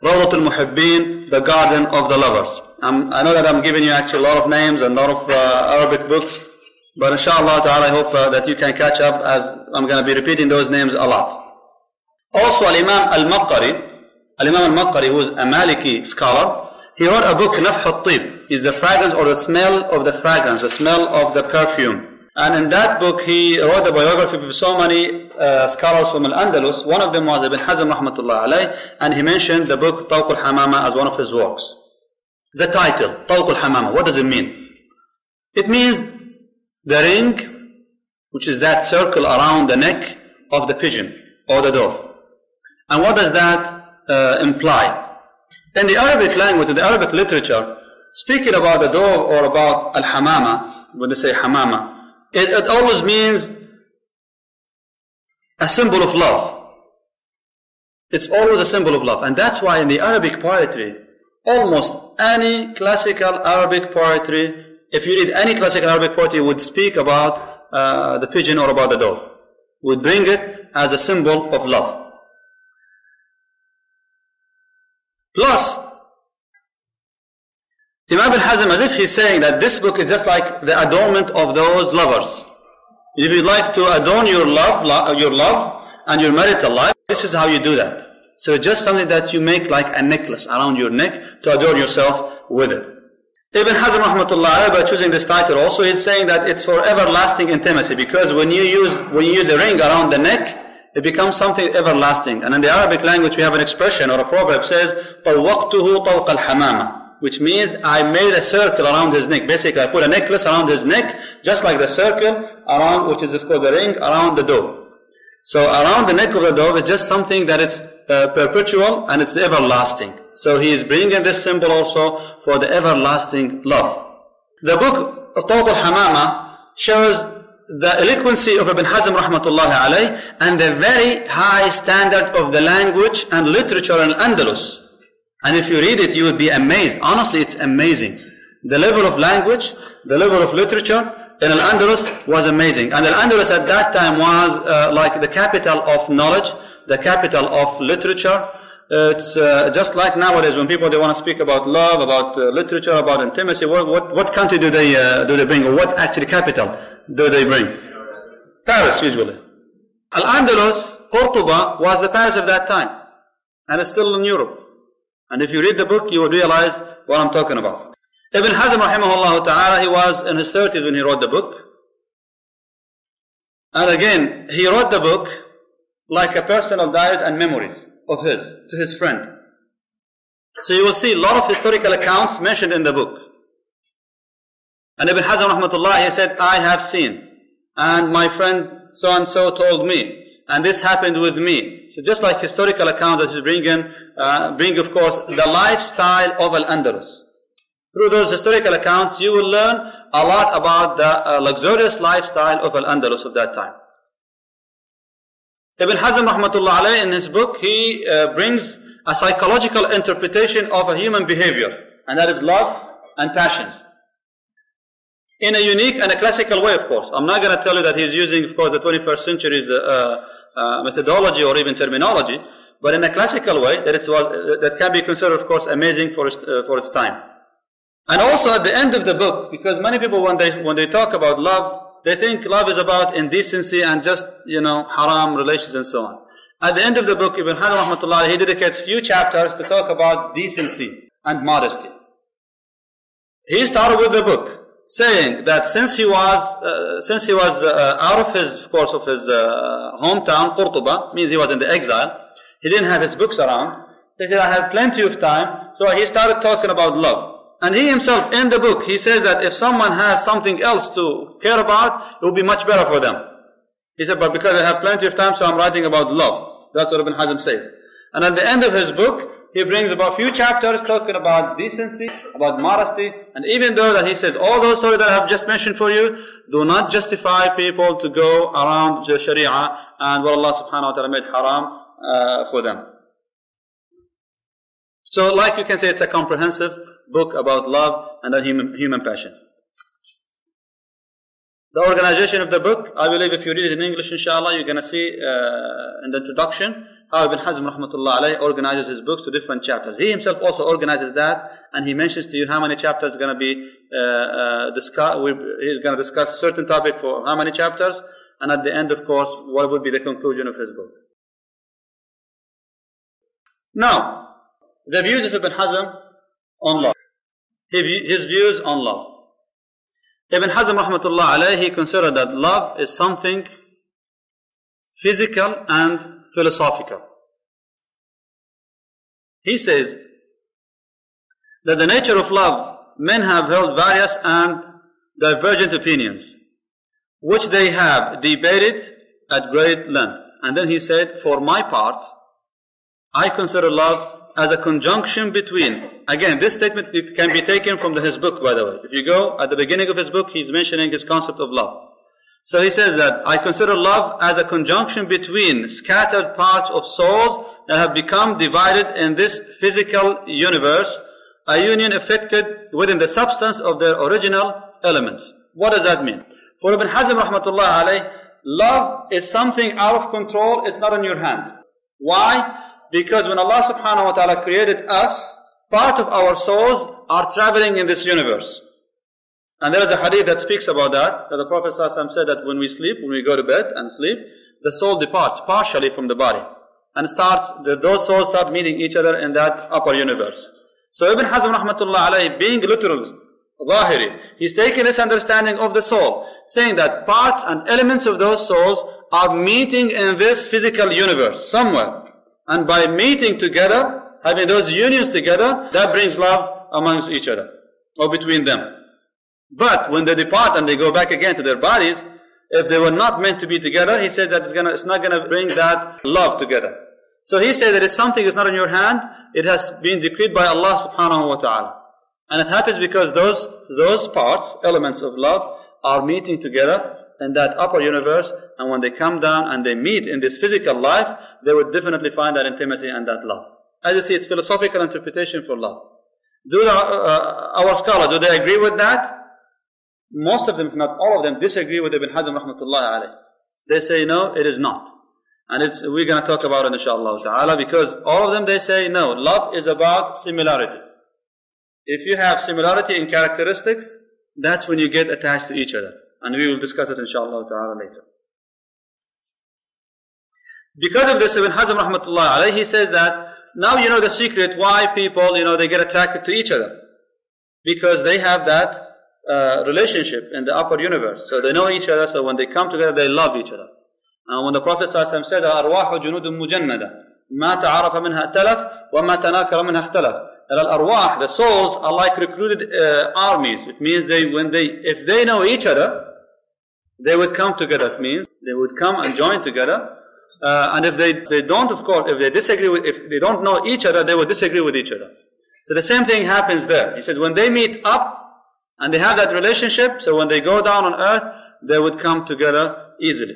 Rawdatul Muhibbeen, the Garden of the Lovers. I know that I'm giving you actually a lot of names and a lot of Arabic books, but inshallah ta'ala I hope that you can catch up, as I'm going to be repeating those names a lot. Also Al-Imam Al-Maqqari, who is a Maliki scholar, he wrote a book, Nafh al-Tib, is the fragrance or the smell of the fragrance, the smell of the perfume. And in that book he wrote the biography of so many scholars from Al-Andalus. One of them was Ibn Hazm rahmatullah alayh, and he mentioned the book Tawq al-Hamama as one of his works. The title, Tawq al-Hamama, what does it mean? It means the ring, which is that circle around the neck of the pigeon or the dove. And what does that imply? In the Arabic language, in the Arabic literature, speaking about the dove or about al-Hamama, when they say Hamama, it always means a symbol of love. It's always a symbol of love. And that's why in the Arabic poetry, almost any classical Arabic poetry, if you read any classical Arabic poetry, would speak about the pigeon or about the dove, would bring it as a symbol of love. Plus, Imam Ibn Hazm, as if he's saying that this book is just like the adornment of those lovers. If you'd like to adorn your love and your marital life, this is how you do that. So it's just something that you make like a necklace around your neck to adorn yourself with it. Ibn Hazm rahmatullah, by choosing this title also, is saying that it's for everlasting intimacy, because when you use a ring around the neck, it becomes something everlasting. And in the Arabic language we have an expression or a proverb says, طَوَّقْتُهُ طَوْقَ الْحَمَامَةِ, which means I made a circle around his neck. Basically, I put a necklace around his neck, just like the circle around, which is of course the ring around the dove. So around the neck of the dove is just something that it's perpetual and it's everlasting. So he is bringing this symbol also for the everlasting love. The book of Tawq al-Hamama shows the eloquency of Ibn Hazm rahmatullahi alayh and the very high standard of the language and literature in Andalus. And if you read it, you would be amazed. Honestly, it's amazing. The level of language, the level of literature in Al-Andalus was amazing. And Al-Andalus at that time was like the capital of knowledge, the capital of literature. It's just like nowadays when people, they want to speak about love, about literature, about intimacy. What country do they bring, or what actually capital do they bring? Paris, usually. Al-Andalus, Cordoba, was the Paris of that time. And it's still in Europe. And if you read the book, you will realize what I'm talking about. Ibn Hazm rahimahullah ta'ala, he was in his 30s when he wrote the book. And again, he wrote the book like a personal diaries and memories of his, to his friend. So you will see a lot of historical accounts mentioned in the book. And Ibn Hazm rahmatullah, he said, I have seen, and my friend so-and-so told me, and this happened with me. So just like historical accounts that you bring of course the lifestyle of Al-Andalus. Through those historical accounts, you will learn a lot about the luxurious lifestyle of Al-Andalus of that time. Ibn Hazm rahmatullah alayh, in his book, he brings a psychological interpretation of a human behavior, and that is love and passions. In a unique and a classical way, of course. I'm not going to tell you that he's using, of course, the 21st century's methodology or even terminology, but in a classical way that can be considered, of course, amazing for its time. And also at the end of the book, because many people when they talk about love, they think love is about indecency and just, haram relations and so on. At the end of the book, Ibn Hazm rahmatullah, he dedicates few chapters to talk about decency and modesty. He started with the book saying that since he was out of his hometown, Cordoba, means he was in the exile, he didn't have his books around, so he said, I had plenty of time, so he started talking about love. And he himself, in the book, he says that if someone has something else to care about, it will be much better for them. He said, but because I have plenty of time, so I'm writing about love. That's what Ibn Hazm says. And at the end of his book, he brings about a few chapters talking about decency, about modesty, and even though that he says all those stories that I have just mentioned for you do not justify people to go around the Sharia and what Allah subhanahu wa ta'ala made haram for them. So like you can say, it's a comprehensive book about love and human passions. The organization of the book, I believe if you read it in English, inshallah, you're going to see in the introduction how Ibn Hazm rahmatullah alayhi organizes his books to different chapters. He himself also organizes that, and he mentions to you how many chapters are going to be discussed. He's going to discuss certain topic for how many chapters, and at the end, of course, what would be the conclusion of his book. Now, the views of Ibn Hazm on love. His views on love. Ibn Hazm rahmatullah alayhi, he considered that love is something physical and philosophical. He says that the nature of love, men have held various and divergent opinions, which they have debated at great length. And then he said, for my part, I consider love as a conjunction between, again, this statement can be taken from his book, by the way. If you go at the beginning of his book, he's mentioning his concept of love. So he says that I consider love as a conjunction between scattered parts of souls that have become divided in this physical universe, a union effected within the substance of their original elements. What does that mean? For Ibn Hazm rahmatullah alayh, love is something out of control, it's not in your hand. Why? Because when Allah subhanahu wa ta'ala created us, part of our souls are traveling in this universe. And there is a hadith that speaks about that the Prophet ﷺ said that when we sleep, when we go to bed and sleep, the soul departs partially from the body. And those souls start meeting each other in that upper universe. So Ibn Hazm rahmatullah alayhi, being a literalist, Zahiri, he's taking this understanding of the soul, saying that parts and elements of those souls are meeting in this physical universe somewhere. And by meeting together, having those unions together, that brings love amongst each other, or between them. But when they depart and they go back again to their bodies, if they were not meant to be together, he said that it's not going to bring that love together. So he said that if something is not in your hand, it has been decreed by Allah subhanahu wa ta'ala. And it happens because those parts, elements of love, are meeting together in that upper universe, and when they come down and they meet in this physical life, they would definitely find that intimacy and that love. As you see, it's philosophical interpretation for love. Our scholars, do they agree with that? Most of them, if not all of them, disagree with Ibn Hazm rahmatullah alayh. They say no, it is not. And we're going to talk about it inshallah ta'ala, because all of them, they say no, love is about similarity. If you have similarity in characteristics, that's when you get attached to each other. And we will discuss it inshallah ta'ala later. Because of this, Ibn Hazm rahmatullah alayhi, he says that now you know the secret why people, they get attracted to each other. Because they have that relationship in the upper universe. So they know each other, so when they come together, they love each other. And when the Prophet ﷺ said, الْأَرْوَاحُ جُنُودٌ مُجَنَّدًا مَا تَعَرَفَ مِنْهَا ائْتَلَفَ وَمَا تَنَاكَرَ مِنْهَا اخْتَلَفَ. Al-arwah, the souls, are like recruited armies. It means if they know each other, they would come together. It means they would come and join together. And if they don't, of course, if they don't know each other, they would disagree with each other. So the same thing happens there. He says when they meet up and they have that relationship, so when they go down on earth, they would come together easily.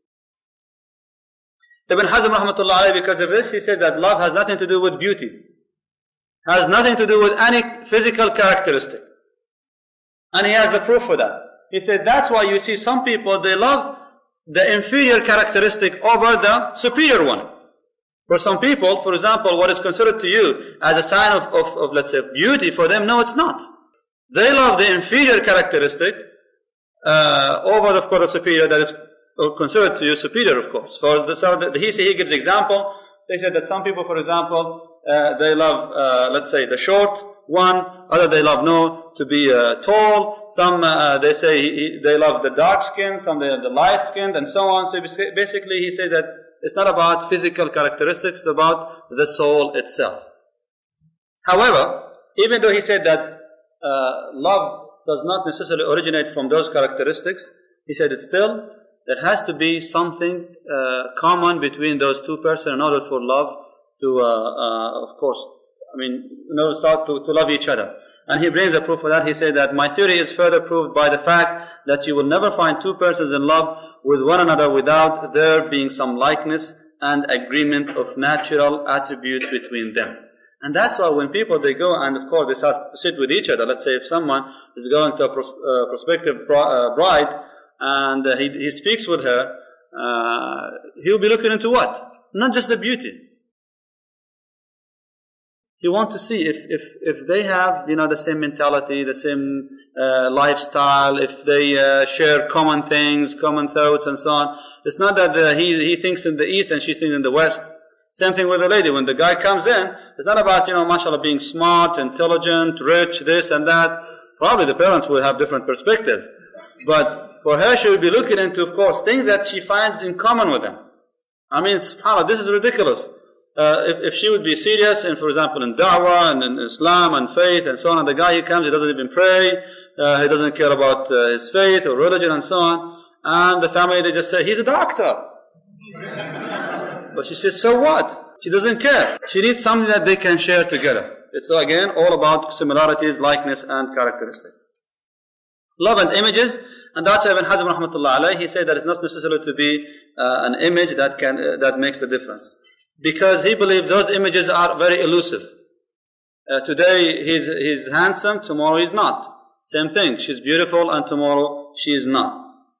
Ibn Hazm rahmatullah alayhi, because of this, he said that love has nothing to do with beauty. Has nothing to do with any physical characteristic. And he has the proof for that. He said that's why you see some people, they love the inferior characteristic over the superior one. For some people, for example, what is considered to you as a sign of let's say, beauty, for them, no, it's not. They love the inferior characteristic over, of course, the superior that is considered to you superior, of course. He gives example. They said that some people, for example, they love, let's say, the short one. Other they love to be tall. Some they say they love the dark skin. Some they love the light skinned, and so on. So basically, he said that it's not about physical characteristics; it's about the soul itself. However, even though he said that love does not necessarily originate from those characteristics, he said it still there has to be something common between those two persons in order for love to, of course, in order to start to love each other. And he brings a proof for that. He said that my theory is further proved by the fact that you will never find two persons in love with one another without there being some likeness and agreement of natural attributes between them. And that's why when people, they go and of course they start to sit with each other. Let's say if someone is going to a prospective bride and he speaks with her, he'll be looking into what? not just the beauty. You want to see if they have, the same mentality, the same lifestyle, if they share common things, common thoughts, and so on. It's not that he thinks in the east and she thinks in the west. Same thing with the lady. When the guy comes in, it's not about, mashallah, being smart, intelligent, rich, this and that. Probably the parents will have different perspectives. But for her, she will be looking into, of course, things that she finds in common with them. I mean, subhanAllah, this is ridiculous. If she would be serious, for example, in da'wah and in Islam and faith and so on, and the guy, he comes, he doesn't even pray, he doesn't care about his faith or religion and so on, and the family, they just say, he's a doctor. But she says, so what? She doesn't care. She needs something that they can share together. It's again all about similarities, likeness, and characteristics. Love and images, and that's why Ibn Hazm rahmatullah alayhi, he said that it's not necessarily to be an image that makes the difference. Because he believed those images are very elusive. Today he's handsome, tomorrow he's not. Same thing, she's beautiful and tomorrow she is not.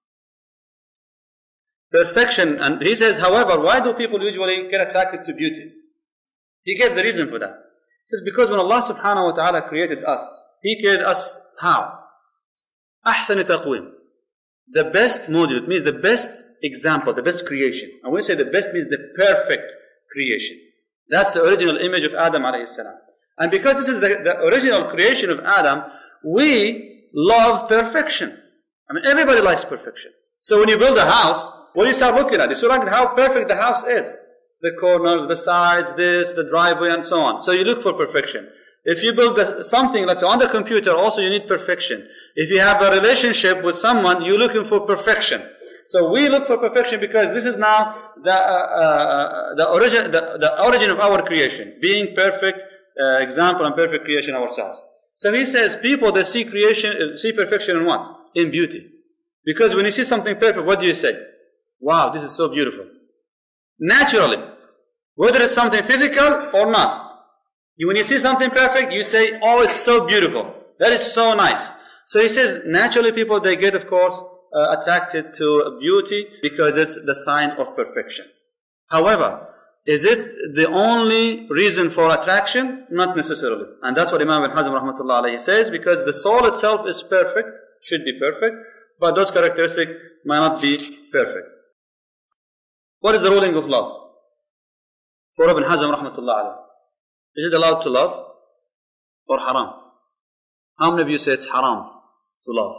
Perfection, and he says, however, why do people usually get attracted to beauty? He gave the reason for that. It's because when Allah subhanahu wa ta'ala created us, He created us how? أحسن تقويم. The best model, it means the best example, the best creation. And when we say the best, means the perfect creation. That's the original image of Adam alayhi salam. And because this is the original creation of Adam, we love perfection. I mean, everybody likes perfection. So when you build a house, what do you start looking at? You start looking at how perfect the house is. The corners, the sides, the driveway, and so on. So you look for perfection. If you build something, let's say on the computer, also you need perfection. If you have a relationship with someone, you're looking for perfection. So we look for perfection because this is now the origin of our creation, being perfect example and perfect creation ourselves. So he says, people that see perfection in what? In beauty. Because when you see something perfect, what do you say? Wow, this is so beautiful. Naturally, whether it's something physical or not. When you see something perfect, you say, oh, it's so beautiful. That is so nice. So he says, naturally people, they get, of course, attracted to beauty because it's the sign of perfection. However, is it the only reason for attraction? Not necessarily. And that's what Imam Ibn Hazm rahmatullah alayhi says, because the soul itself is perfect, should be perfect, but those characteristics might not be perfect. What is the ruling of love? For Ibn Hazm rahmatullah alayhi. Is it allowed to love or haram? How many of you say it's haram to love?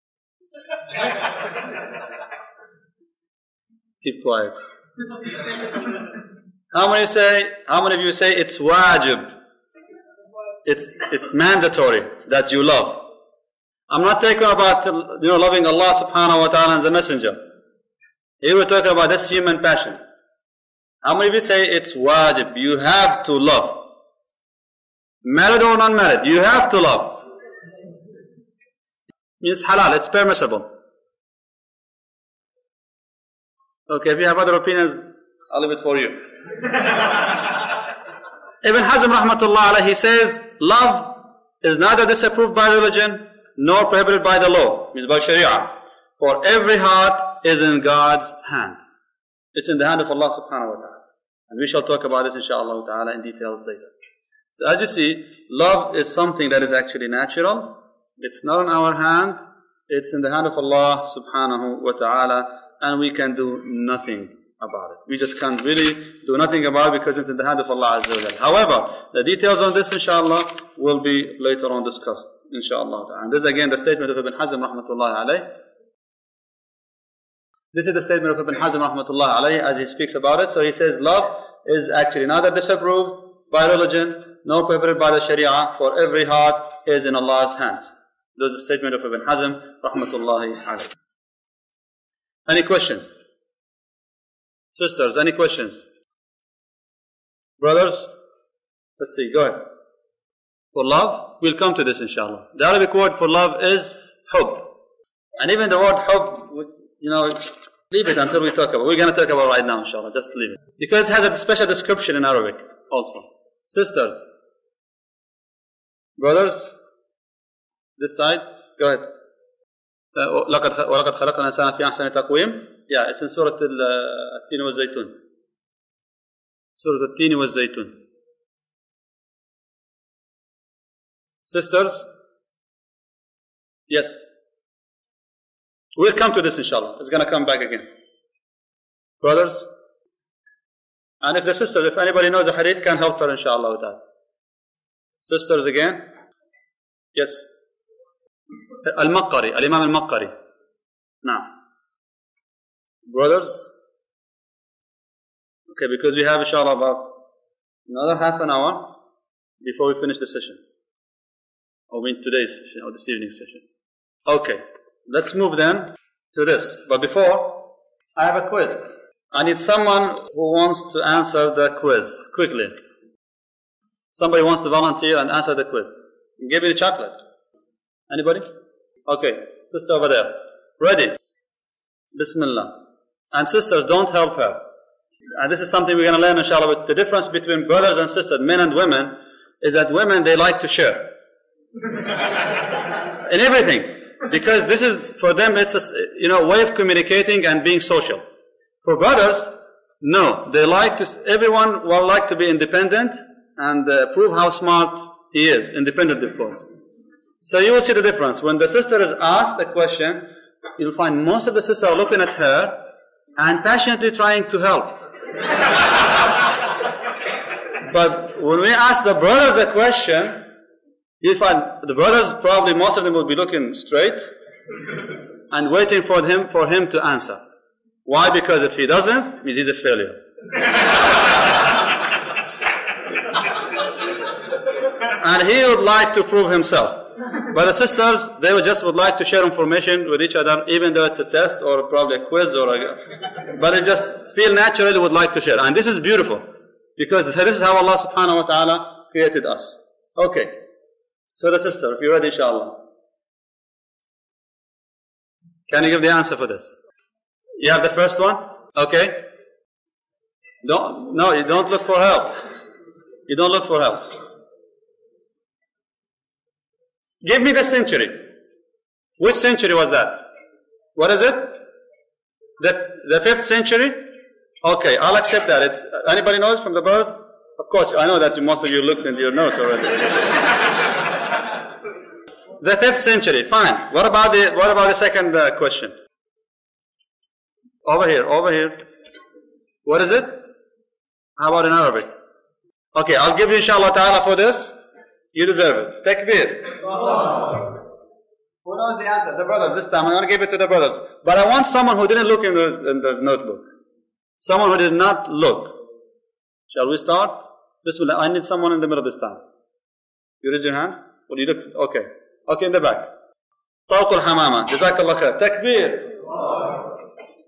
Keep quiet. How many of you say it's wajib? It's mandatory that you love. I'm not talking about loving Allah subhanahu wa ta'ala and the messenger. Here we're talking about this human passion. How many of you say it's wajib? You have to love. Married or non-married, you have to love. Means halal, it's permissible. Okay, if you have other opinions, I'll leave it for you. Ibn Hazm rahmatullah alayhi says, love is neither disapproved by religion nor prohibited by the law, means by Sharia. For every heart is in God's hands. It's in the hand of Allah subhanahu wa ta'ala. And we shall talk about this inshaAllah ta'ala in details later. So as you see, love is something that is actually natural. It's not in our hand. It's in the hand of Allah subhanahu wa ta'ala, and we can do nothing about it. We just can't really do nothing about it because it's in the hand of Allah azza wa jalla. However, the details on this inshallah will be later on discussed inshallah. And this is again the statement of Ibn Hazm rahmatullah alayh. This is the statement of Ibn Hazm rahmatullah alayh as he speaks about it. So he says love is actually neither disapproved by religion nor prohibited by the Sharia, for every heart is in Allah's hands. This is the statement of Ibn Hazm rahmatullahi alayh. Any questions? Sisters, any questions? Brothers? Let's see, go ahead. For love, we'll come to this inshallah. The Arabic word for love is hub. And even the word hub, leave it until we talk about it. We're going to talk about it right now inshallah, just leave it. Because it has a special description in Arabic also. Sisters, brothers, this side, go ahead. وَلَقَدْ خَلَقْنَا الْإِنسَانَ فِي أَحْسَنِ تَقْوِيمٍ. Yeah, it's in Surah Al-Tin wa Zaytun. Surah At-Tin wa Zaytun. Sisters? Yes. We'll come to this inshallah. It's going to come back again. Brothers? And if the sisters, if anybody knows the hadith, can help her inshallah with that. Sisters again? Yes. Al-Maqqari, Al-Imam Al-Maqqari. Now. Brothers? Okay, because we have inshallah about another half an hour before we finish the session. Or today's session, or this evening's session. Okay, let's move then to this. But before, I have a quiz. I need someone who wants to answer the quiz quickly. Somebody wants to volunteer and answer the quiz. Give me the chocolate. Anybody? Okay, sister over there. Ready? Bismillah. And sisters, don't help her. And this is something we're going to learn inshallah. But the difference between brothers and sisters, men and women, is that women, they like to share. In everything. Because this is, for them, it's a way of communicating and being social. For brothers, no. They like to, everyone will like to be independent and prove how smart he is. Independent, of course. So you will see the difference. When the sister is asked a question, you'll find most of the sisters are looking at her and passionately trying to help. But when we ask the brothers a question, you find the brothers, probably most of them will be looking straight and waiting for him to answer. Why? Because if he doesn't, it means he's a failure. And he would like to prove himself. But the sisters, they would like to share information with each other, even though it's a test or probably a quiz but they just feel naturally would like to share. And this is beautiful. Because this is how Allah subhanahu wa ta'ala created us. Okay. So the sister, if you're ready, inshallah. Can you give the answer for this? You have the first one? Okay. You don't look for help. You don't look for help. Give me the century. Which century was that? What is it? The 5th century? Okay, I'll accept that. Anybody knows from the brothers? Of course, I know that most of you looked into your notes already. The 5th century, fine. What about the second question? Over here. What is it? How about in Arabic? Okay, I'll give you inshallah ta'ala for this. You deserve it. Takbir. Who knows the answer? The brothers. This time I'm going to give it to the brothers. But I want someone who didn't look in this notebook. Someone who did not look. Shall we start? Bismillah. I need someone in the middle this time. You raise your hand? Well, you looked. Okay. Okay, in the back. طوق الحمامة. جزاك الله خير. Takbir.